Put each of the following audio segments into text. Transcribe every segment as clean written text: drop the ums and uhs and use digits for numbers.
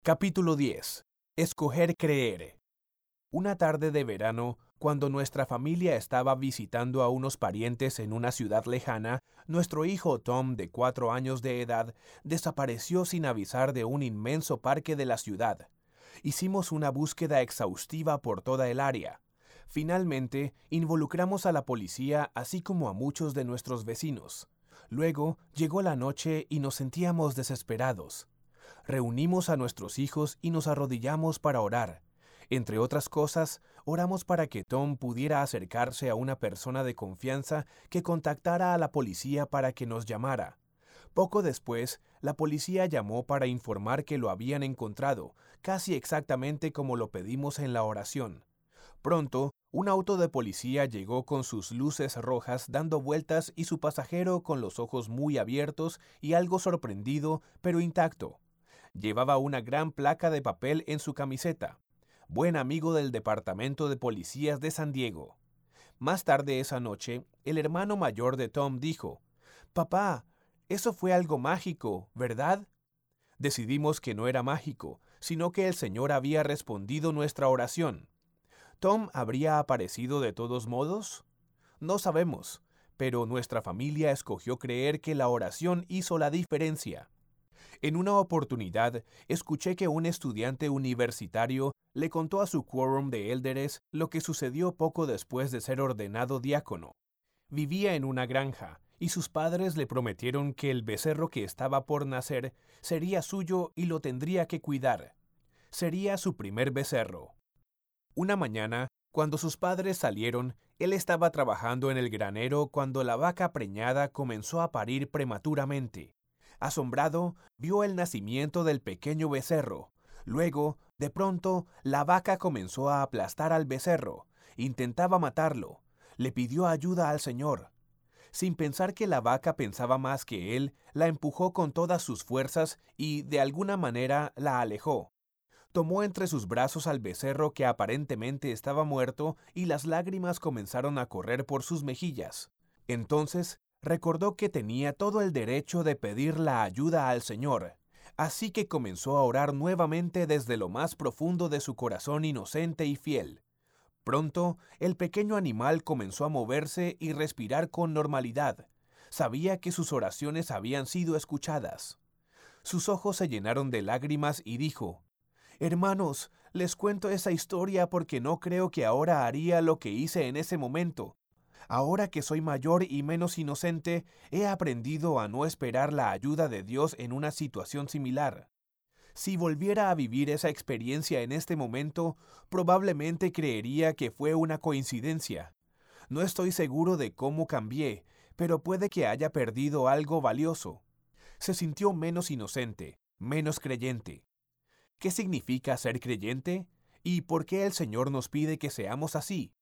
Capítulo 10. Escoger creer. Una tarde de verano, cuando nuestra familia estaba visitando a unos parientes en una ciudad lejana, nuestro hijo Tom, de 4 años de edad, desapareció sin avisar de un inmenso parque de la ciudad. Hicimos una búsqueda exhaustiva por toda el área. Finalmente, involucramos a la policía así como a muchos de nuestros vecinos. Luego, llegó la noche y nos sentíamos desesperados. Reunimos a nuestros hijos y nos arrodillamos para orar. Entre otras cosas, oramos para que Tom pudiera acercarse a una persona de confianza que contactara a la policía para que nos llamara. Poco después, la policía llamó para informar que lo habían encontrado, casi exactamente como lo pedimos en la oración. Pronto, un auto de policía llegó con sus luces rojas dando vueltas y su pasajero con los ojos muy abiertos y algo sorprendido, pero intacto. Llevaba una gran placa de papel en su camiseta. Buen amigo del Departamento de Policías de San Diego. Más tarde esa noche, el hermano mayor de Tom dijo: «Papá, eso fue algo mágico, ¿verdad?» Decidimos que no era mágico, sino que el Señor había respondido nuestra oración. ¿Tom habría aparecido de todos modos? No sabemos, pero nuestra familia escogió creer que la oración hizo la diferencia. En una oportunidad, escuché que un estudiante universitario le contó a su quórum de élderes lo que sucedió poco después de ser ordenado diácono. Vivía en una granja, y sus padres le prometieron que el becerro que estaba por nacer sería suyo y lo tendría que cuidar. Sería su primer becerro. Una mañana, cuando sus padres salieron, él estaba trabajando en el granero cuando la vaca preñada comenzó a parir prematuramente. Asombrado, vio el nacimiento del pequeño becerro. Luego, de pronto, la vaca comenzó a aplastar al becerro. Intentaba matarlo. Le pidió ayuda al Señor. Sin pensar que la vaca pensaba más que él, la empujó con todas sus fuerzas y, de alguna manera, la alejó. Tomó entre sus brazos al becerro que aparentemente estaba muerto y las lágrimas comenzaron a correr por sus mejillas. Entonces, recordó que tenía todo el derecho de pedir la ayuda al Señor, así que comenzó a orar nuevamente desde lo más profundo de su corazón inocente y fiel. Pronto, el pequeño animal comenzó a moverse y respirar con normalidad. Sabía que sus oraciones habían sido escuchadas. Sus ojos se llenaron de lágrimas y dijo: «Hermanos, les cuento esa historia porque no creo que ahora haría lo que hice en ese momento. Ahora que soy mayor y menos inocente, he aprendido a no esperar la ayuda de Dios en una situación similar. Si volviera a vivir esa experiencia en este momento, probablemente creería que fue una coincidencia. No estoy seguro de cómo cambié, pero puede que haya perdido algo valioso». Se sintió menos inocente, menos creyente. ¿Qué significa ser creyente? ¿Y por qué el Señor nos pide que seamos así?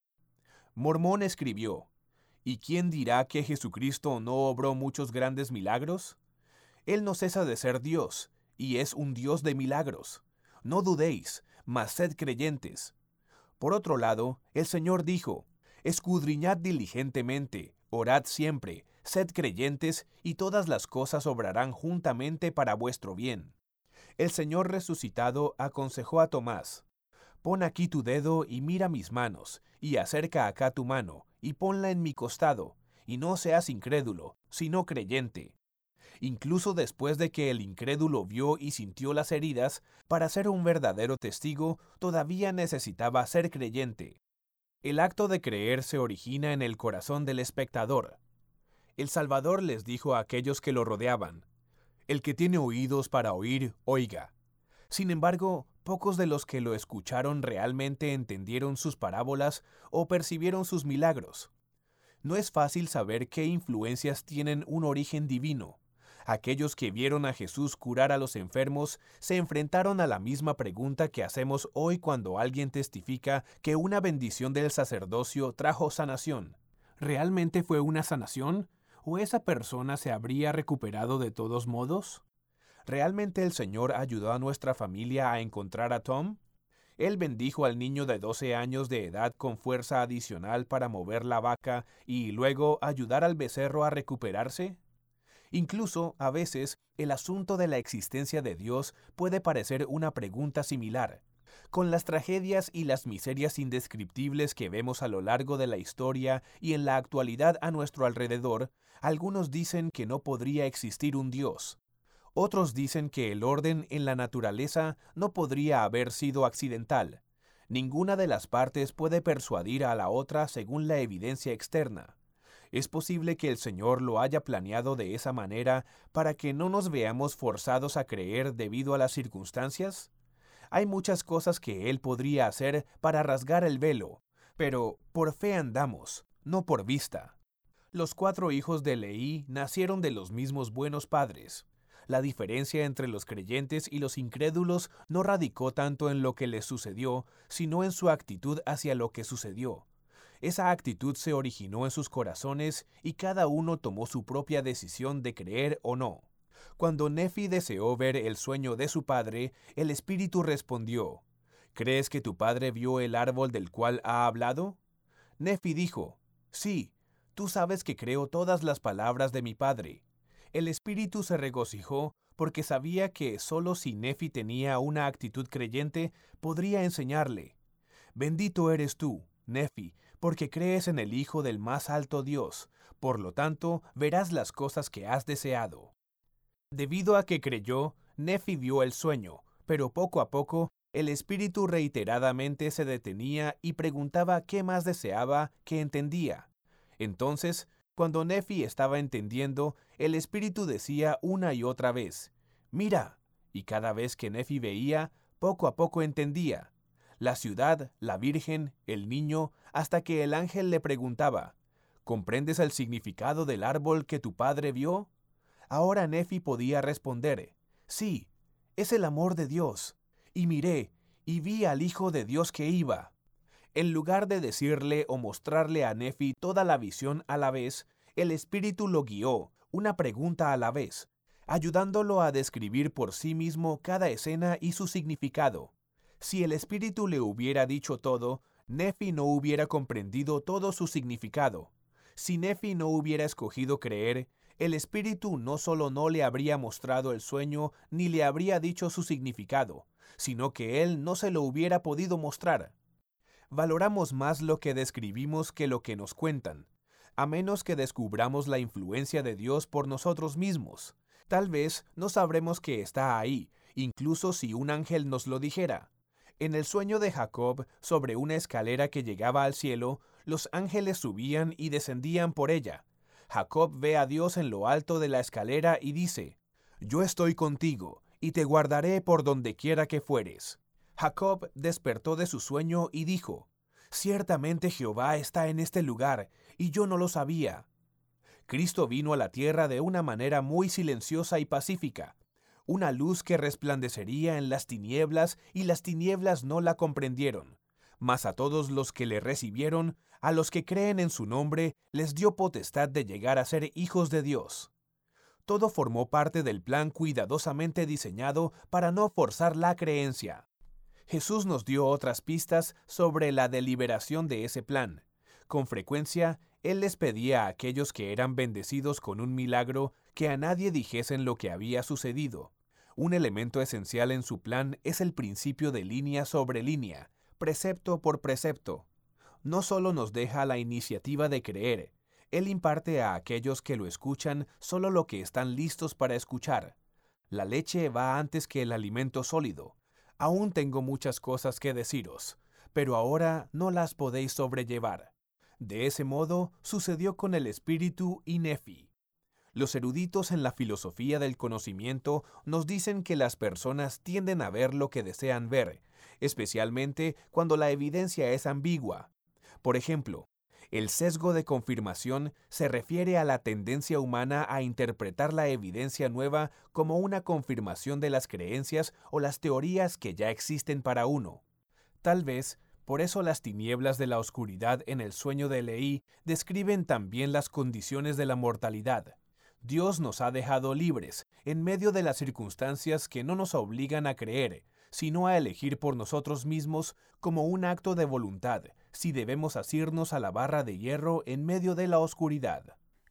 Mormón escribió: «¿Y quién dirá que Jesucristo no obró muchos grandes milagros? Él no cesa de ser Dios, y es un Dios de milagros. No dudéis, mas sed creyentes». Por otro lado, el Señor dijo: «Escudriñad diligentemente, orad siempre, sed creyentes, y todas las cosas obrarán juntamente para vuestro bien». El Señor resucitado aconsejó a Tomás: «Pon aquí tu dedo y mira mis manos, y acerca acá tu mano, y ponla en mi costado, y no seas incrédulo, sino creyente». Incluso después de que el incrédulo vio y sintió las heridas, para ser un verdadero testigo, todavía necesitaba ser creyente. El acto de creer se origina en el corazón del espectador. El Salvador les dijo a aquellos que lo rodeaban: «El que tiene oídos para oír, oiga». Sin embargo, pocos de los que lo escucharon realmente entendieron sus parábolas o percibieron sus milagros. No es fácil saber qué influencias tienen un origen divino. Aquellos que vieron a Jesús curar a los enfermos se enfrentaron a la misma pregunta que hacemos hoy cuando alguien testifica que una bendición del sacerdocio trajo sanación. ¿Realmente fue una sanación? ¿O esa persona se habría recuperado de todos modos? ¿Realmente el Señor ayudó a nuestra familia a encontrar a Tom? Él bendijo al niño de 12 años de edad con fuerza adicional para mover la vaca y luego ayudar al becerro a recuperarse. Incluso, a veces, el asunto de la existencia de Dios puede parecer una pregunta similar. Con las tragedias y las miserias indescriptibles que vemos a lo largo de la historia y en la actualidad a nuestro alrededor, algunos dicen que no podría existir un Dios. Otros dicen que el orden en la naturaleza no podría haber sido accidental. Ninguna de las partes puede persuadir a la otra según la evidencia externa. ¿Es posible que el Señor lo haya planeado de esa manera para que no nos veamos forzados a creer debido a las circunstancias? Hay muchas cosas que Él podría hacer para rasgar el velo, pero por fe andamos, no por vista. Los 4 hijos de Leí nacieron de los mismos buenos padres. La diferencia entre los creyentes y los incrédulos no radicó tanto en lo que les sucedió, sino en su actitud hacia lo que sucedió. Esa actitud se originó en sus corazones y cada uno tomó su propia decisión de creer o no. Cuando Nefi deseó ver el sueño de su padre, el espíritu respondió: ¿Crees que tu padre vio el árbol del cual ha hablado? Nefi dijo: Sí, tú sabes que creo todas las palabras de mi padre. El espíritu se regocijó porque sabía que solo si Nefi tenía una actitud creyente, podría enseñarle: Bendito eres tú, Nefi, porque crees en el Hijo del más alto Dios, por lo tanto verás las cosas que has deseado. Debido a que creyó, Nefi vio el sueño, pero poco a poco el espíritu reiteradamente se detenía y preguntaba qué más deseaba que entendía. Entonces, cuando Nefi estaba entendiendo, el espíritu decía una y otra vez: Mira, y cada vez que Nefi veía, poco a poco entendía. La ciudad, la virgen, el niño, hasta que el ángel le preguntaba: ¿Comprendes el significado del árbol que tu padre vio? Ahora Nefi podía responder: Sí, es el amor de Dios. Y miré, y vi al Hijo de Dios que iba. En lugar de decirle o mostrarle a Nefi toda la visión a la vez, el Espíritu lo guió, una pregunta a la vez, ayudándolo a describir por sí mismo cada escena y su significado. Si el Espíritu le hubiera dicho todo, Nefi no hubiera comprendido todo su significado. Si Nefi no hubiera escogido creer, el Espíritu no solo no le habría mostrado el sueño ni le habría dicho su significado, sino que él no se lo hubiera podido mostrar. Valoramos más lo que describimos que lo que nos cuentan, a menos que descubramos la influencia de Dios por nosotros mismos. Tal vez no sabremos que está ahí, incluso si un ángel nos lo dijera. En el sueño de Jacob, sobre una escalera que llegaba al cielo, los ángeles subían y descendían por ella. Jacob ve a Dios en lo alto de la escalera y dice: Yo estoy contigo, y te guardaré por donde quiera que fueres. Jacob despertó de su sueño y dijo: Ciertamente Jehová está en este lugar, y yo no lo sabía. Cristo vino a la tierra de una manera muy silenciosa y pacífica, una luz que resplandecería en las tinieblas, y las tinieblas no la comprendieron. Mas a todos los que le recibieron, a los que creen en su nombre, les dio potestad de llegar a ser hijos de Dios. Todo formó parte del plan cuidadosamente diseñado para no forzar la creencia. Jesús nos dio otras pistas sobre la deliberación de ese plan. Con frecuencia, Él les pedía a aquellos que eran bendecidos con un milagro que a nadie dijesen lo que había sucedido. Un elemento esencial en su plan es el principio de línea sobre línea, precepto por precepto. No solo nos deja la iniciativa de creer, Él imparte a aquellos que lo escuchan solo lo que están listos para escuchar. La leche va antes que el alimento sólido. Aún tengo muchas cosas que deciros, pero ahora no las podéis sobrellevar. De ese modo sucedió con el espíritu y Nefi. Los eruditos en la filosofía del conocimiento nos dicen que las personas tienden a ver lo que desean ver, especialmente cuando la evidencia es ambigua. Por ejemplo, el sesgo de confirmación se refiere a la tendencia humana a interpretar la evidencia nueva como una confirmación de las creencias o las teorías que ya existen para uno. Tal vez, por eso las tinieblas de la oscuridad en el sueño de Leí describen también las condiciones de la mortalidad. Dios nos ha dejado libres, en medio de las circunstancias que no nos obligan a creer, sino a elegir por nosotros mismos como un acto de voluntad, si debemos asirnos a la barra de hierro en medio de la oscuridad.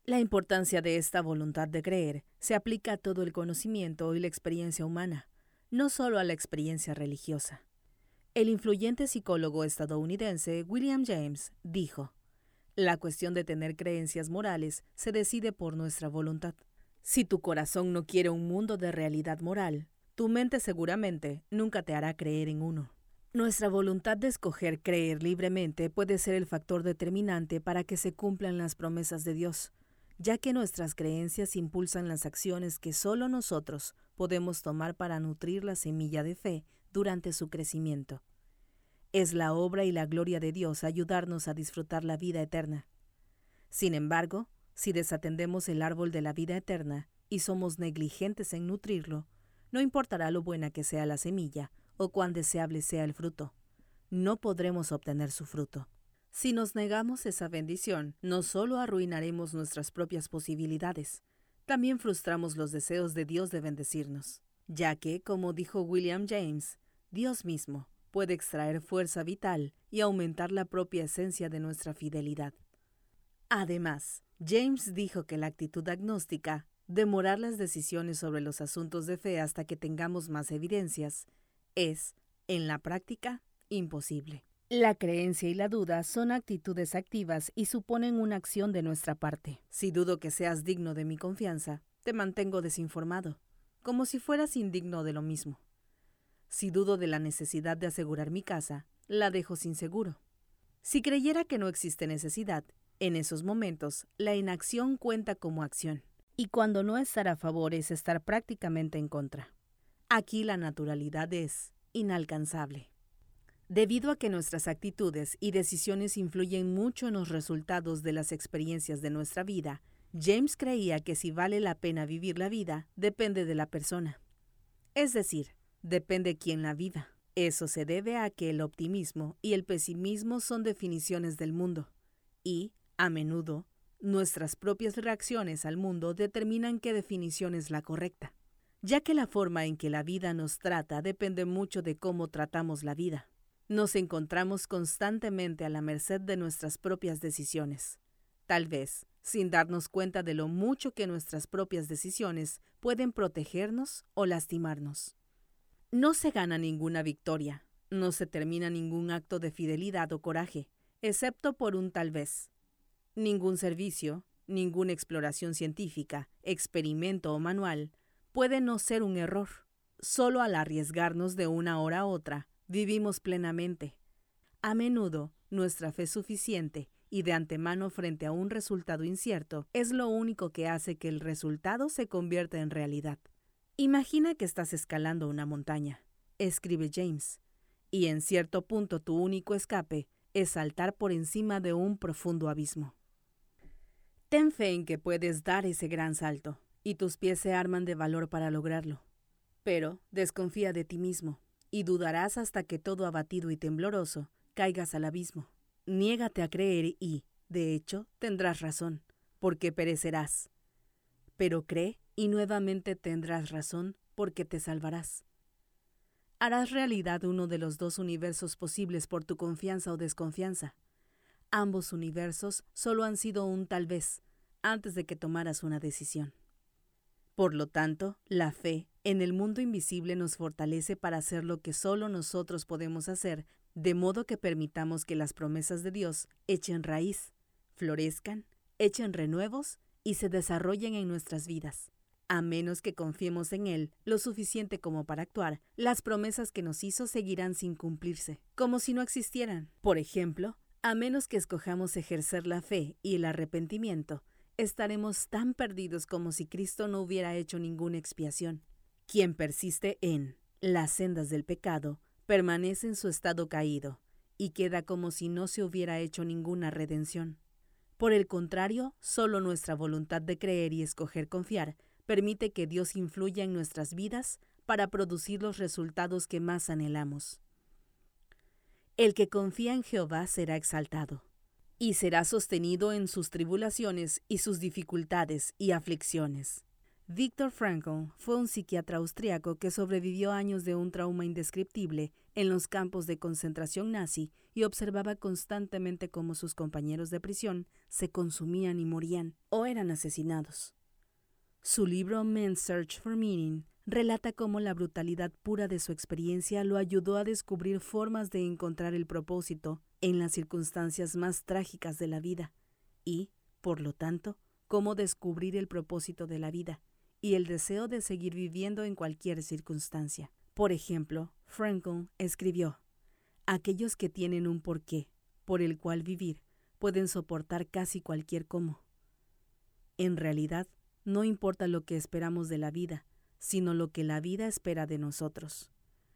La importancia de esta voluntad de creer se aplica a todo el conocimiento y la experiencia humana, no solo a la experiencia religiosa. El influyente psicólogo estadounidense William James dijo: "La cuestión de tener creencias morales se decide por nuestra voluntad. Si tu corazón no quiere un mundo de realidad moral, tu mente seguramente nunca te hará creer en uno". Nuestra voluntad de escoger creer libremente puede ser el factor determinante para que se cumplan las promesas de Dios, ya que nuestras creencias impulsan las acciones que solo nosotros podemos tomar para nutrir la semilla de fe durante su crecimiento. Es la obra y la gloria de Dios ayudarnos a disfrutar la vida eterna. Sin embargo, si desatendemos el árbol de la vida eterna y somos negligentes en nutrirlo, no importará lo buena que sea la semilla o cuán deseable sea el fruto, no podremos obtener su fruto. Si nos negamos esa bendición, no solo arruinaremos nuestras propias posibilidades, también frustramos los deseos de Dios de bendecirnos, ya que, como dijo William James, Dios mismo puede extraer fuerza vital y aumentar la propia esencia de nuestra fidelidad. Además, James dijo que la actitud agnóstica, demorar las decisiones sobre los asuntos de fe hasta que tengamos más evidencias, es, en la práctica, imposible. La creencia y la duda son actitudes activas y suponen una acción de nuestra parte. Si dudo que seas digno de mi confianza, te mantengo desinformado, como si fueras indigno de lo mismo. Si dudo de la necesidad de asegurar mi casa, la dejo sin seguro. Si creyera que no existe necesidad, en esos momentos la inacción cuenta como acción, y cuando no estar a favor es estar prácticamente en contra. Aquí la naturalidad es inalcanzable. Debido a que nuestras actitudes y decisiones influyen mucho en los resultados de las experiencias de nuestra vida, James creía que si vale la pena vivir la vida depende de la persona. Es decir, depende quién la viva. Eso se debe a que el optimismo y el pesimismo son definiciones del mundo, y, a menudo, nuestras propias reacciones al mundo determinan qué definición es la correcta, ya que la forma en que la vida nos trata depende mucho de cómo tratamos la vida. Nos encontramos constantemente a la merced de nuestras propias decisiones, tal vez sin darnos cuenta de lo mucho que nuestras propias decisiones pueden protegernos o lastimarnos. No se gana ninguna victoria, no se termina ningún acto de fidelidad o coraje, excepto por un tal vez. Ningún servicio, ninguna exploración científica, experimento o manual puede no ser un error. Solo al arriesgarnos de una hora a otra, vivimos plenamente. A menudo, nuestra fe suficiente y de antemano frente a un resultado incierto es lo único que hace que el resultado se convierta en realidad. Imagina que estás escalando una montaña, escribe James, y en cierto punto tu único escape es saltar por encima de un profundo abismo. Ten fe en que puedes dar ese gran salto, y tus pies se arman de valor para lograrlo. Pero desconfía de ti mismo, y dudarás hasta que todo abatido y tembloroso caigas al abismo. Niégate a creer y, de hecho, tendrás razón, porque perecerás. Pero cree y nuevamente tendrás razón, porque te salvarás. Harás realidad uno de los dos universos posibles por tu confianza o desconfianza. Ambos universos solo han sido un tal vez, antes de que tomaras una decisión. Por lo tanto, la fe en el mundo invisible nos fortalece para hacer lo que solo nosotros podemos hacer, de modo que permitamos que las promesas de Dios echen raíz, florezcan, echen renuevos y se desarrollen en nuestras vidas. A menos que confiemos en Él lo suficiente como para actuar, las promesas que nos hizo seguirán sin cumplirse, como si no existieran. Por ejemplo, a menos que escojamos ejercer la fe y el arrepentimiento, estaremos tan perdidos como si Cristo no hubiera hecho ninguna expiación. Quien persiste en las sendas del pecado permanece en su estado caído y queda como si no se hubiera hecho ninguna redención. Por el contrario, solo nuestra voluntad de creer y escoger confiar permite que Dios influya en nuestras vidas para producir los resultados que más anhelamos. El que confía en Jehová será exaltado, y será sostenido en sus tribulaciones y sus dificultades y aflicciones. Viktor Frankl fue un psiquiatra austriaco que sobrevivió años de un trauma indescriptible en los campos de concentración nazi y observaba constantemente cómo sus compañeros de prisión se consumían y morían o eran asesinados. Su libro Men's Search for Meaning relata cómo la brutalidad pura de su experiencia lo ayudó a descubrir formas de encontrar el propósito en las circunstancias más trágicas de la vida y, por lo tanto, cómo descubrir el propósito de la vida y el deseo de seguir viviendo en cualquier circunstancia. Por ejemplo, Frankl escribió: aquellos que tienen un porqué por el cual vivir pueden soportar casi cualquier cómo. En realidad, no importa lo que esperamos de la vida, sino lo que la vida espera de nosotros.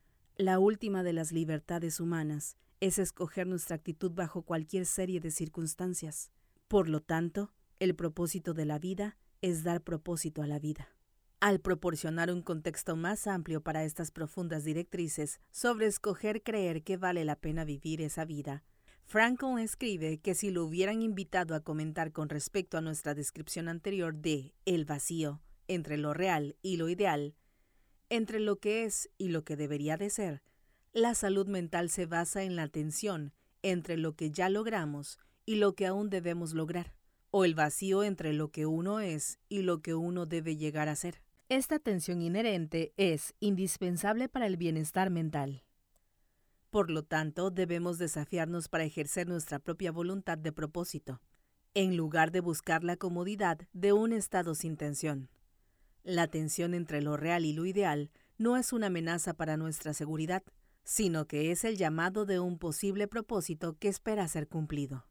La última de las libertades humanas es escoger nuestra actitud bajo cualquier serie de circunstancias. Por lo tanto, el propósito de la vida es dar propósito a la vida. Al proporcionar un contexto más amplio para estas profundas directrices sobre escoger creer que vale la pena vivir esa vida, Frankl escribe que si lo hubieran invitado a comentar con respecto a nuestra descripción anterior de el vacío entre lo real y lo ideal, entre lo que es y lo que debería de ser, la salud mental se basa en la tensión entre lo que ya logramos y lo que aún debemos lograr, o el vacío entre lo que uno es y lo que uno debe llegar a ser. Esta tensión inherente es indispensable para el bienestar mental. Por lo tanto, debemos desafiarnos para ejercer nuestra propia voluntad de propósito, en lugar de buscar la comodidad de un estado sin tensión. La tensión entre lo real y lo ideal no es una amenaza para nuestra seguridad, sino que es el llamado de un posible propósito que espera ser cumplido.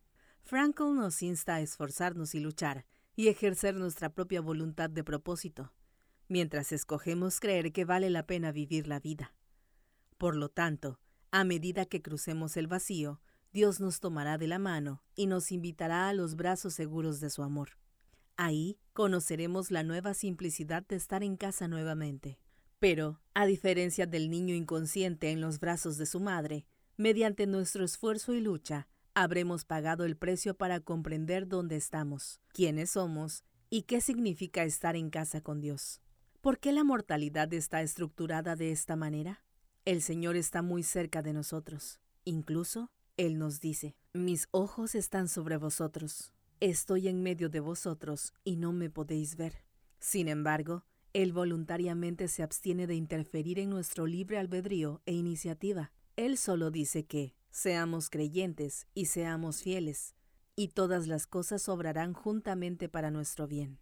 Frankl nos insta a esforzarnos y luchar, y ejercer nuestra propia voluntad de propósito, mientras escogemos creer que vale la pena vivir la vida. Por lo tanto, a medida que crucemos el vacío, Dios nos tomará de la mano y nos invitará a los brazos seguros de su amor. Ahí conoceremos la nueva simplicidad de estar en casa nuevamente. Pero, a diferencia del niño inconsciente en los brazos de su madre, mediante nuestro esfuerzo y lucha, habremos pagado el precio para comprender dónde estamos, quiénes somos y qué significa estar en casa con Dios. ¿Por qué la mortalidad está estructurada de esta manera? El Señor está muy cerca de nosotros. Incluso, Él nos dice: mis ojos están sobre vosotros. Estoy en medio de vosotros y no me podéis ver. Sin embargo, Él voluntariamente se abstiene de interferir en nuestro libre albedrío e iniciativa. Él solo dice que seamos creyentes y seamos fieles, y todas las cosas obrarán juntamente para nuestro bien.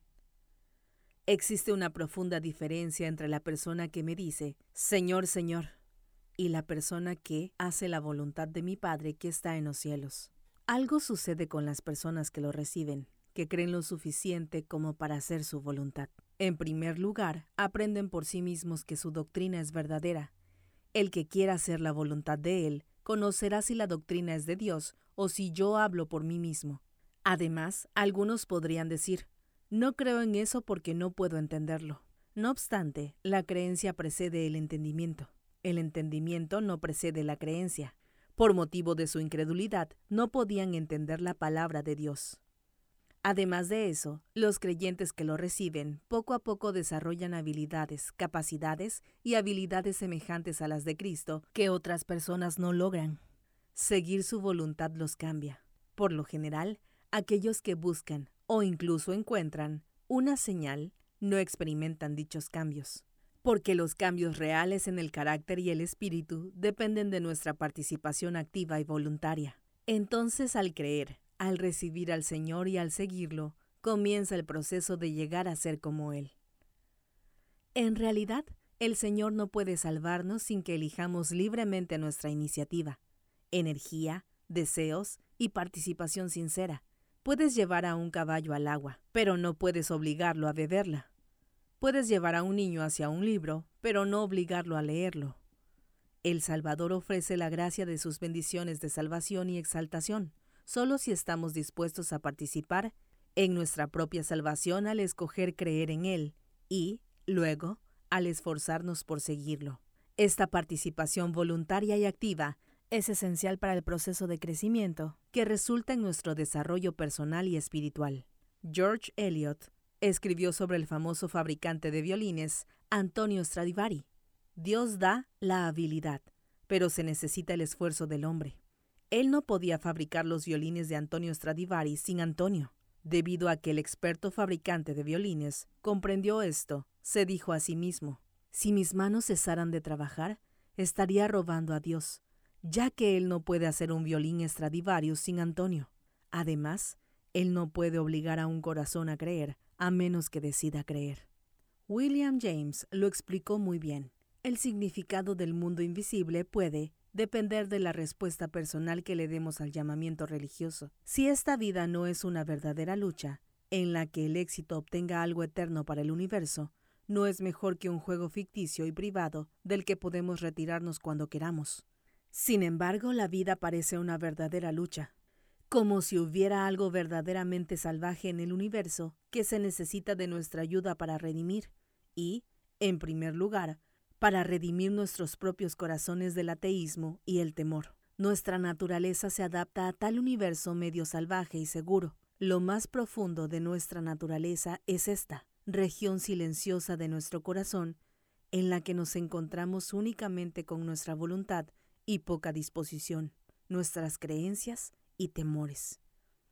Existe una profunda diferencia entre la persona que me dice, Señor, Señor, y la persona que hace la voluntad de mi Padre que está en los cielos. Algo sucede con las personas que lo reciben, que creen lo suficiente como para hacer su voluntad. En primer lugar, aprenden por sí mismos que su doctrina es verdadera. El que quiera hacer la voluntad de Él, conocerá si la doctrina es de Dios o si yo hablo por mí mismo. Además, algunos podrían decir, no creo en eso porque no puedo entenderlo. No obstante, la creencia precede el entendimiento. El entendimiento no precede la creencia. Por motivo de su incredulidad, no podían entender la palabra de Dios. Además de eso, los creyentes que lo reciben poco a poco desarrollan habilidades, capacidades y habilidades semejantes a las de Cristo que otras personas no logran. Seguir su voluntad los cambia. Por lo general, aquellos que buscan o incluso encuentran una señal no experimentan dichos cambios, porque los cambios reales en el carácter y el espíritu dependen de nuestra participación activa y voluntaria. Entonces, al creer, al recibir al Señor y al seguirlo, comienza el proceso de llegar a ser como Él. En realidad, el Señor no puede salvarnos sin que elijamos libremente nuestra iniciativa, energía, deseos y participación sincera. Puedes llevar a un caballo al agua, pero no puedes obligarlo a beberla. Puedes llevar a un niño hacia un libro, pero no obligarlo a leerlo. El Salvador ofrece la gracia de sus bendiciones de salvación y exaltación, solo si estamos dispuestos a participar en nuestra propia salvación al escoger creer en Él y, luego, al esforzarnos por seguirlo. Esta participación voluntaria y activa es esencial para el proceso de crecimiento que resulta en nuestro desarrollo personal y espiritual. George Eliot escribió sobre el famoso fabricante de violines, Antonio Stradivari. Dios da la habilidad, pero se necesita el esfuerzo del hombre. Él no podía fabricar los violines de Antonio Stradivari sin Antonio. Debido a que el experto fabricante de violines comprendió esto, se dijo a sí mismo: si mis manos cesaran de trabajar, estaría robando a Dios, ya que él no puede hacer un violín Stradivarius sin Antonio. Además, él no puede obligar a un corazón a creer, a menos que decida creer. William James lo explicó muy bien. El significado del mundo invisible puede depender de la respuesta personal que le demos al llamamiento religioso. Si esta vida no es una verdadera lucha, en la que el éxito obtenga algo eterno para el universo, no es mejor que un juego ficticio y privado del que podemos retirarnos cuando queramos. Sin embargo, la vida parece una verdadera lucha, como si hubiera algo verdaderamente salvaje en el universo que se necesita de nuestra ayuda para redimir y, en primer lugar, para redimir nuestros propios corazones del ateísmo y el temor. Nuestra naturaleza se adapta a tal universo medio salvaje y seguro. Lo más profundo de nuestra naturaleza es esta región silenciosa de nuestro corazón, en la que nos encontramos únicamente con nuestra voluntad y poca disposición, nuestras creencias y temores.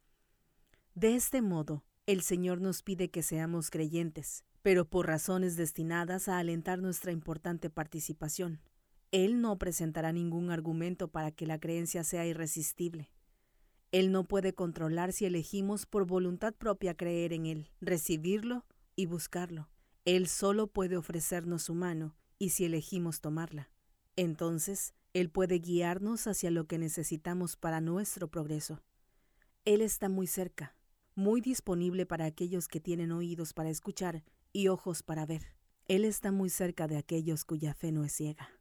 De este modo, el Señor nos pide que seamos creyentes, pero por razones destinadas a alentar nuestra importante participación. Él no presentará ningún argumento para que la creencia sea irresistible. Él no puede controlar si elegimos por voluntad propia creer en Él, recibirlo y buscarlo. Él solo puede ofrecernos su mano, y si elegimos tomarla, entonces Él puede guiarnos hacia lo que necesitamos para nuestro progreso. Él está muy cerca, muy disponible para aquellos que tienen oídos para escuchar y ojos para ver. Él está muy cerca de aquellos cuya fe no es ciega.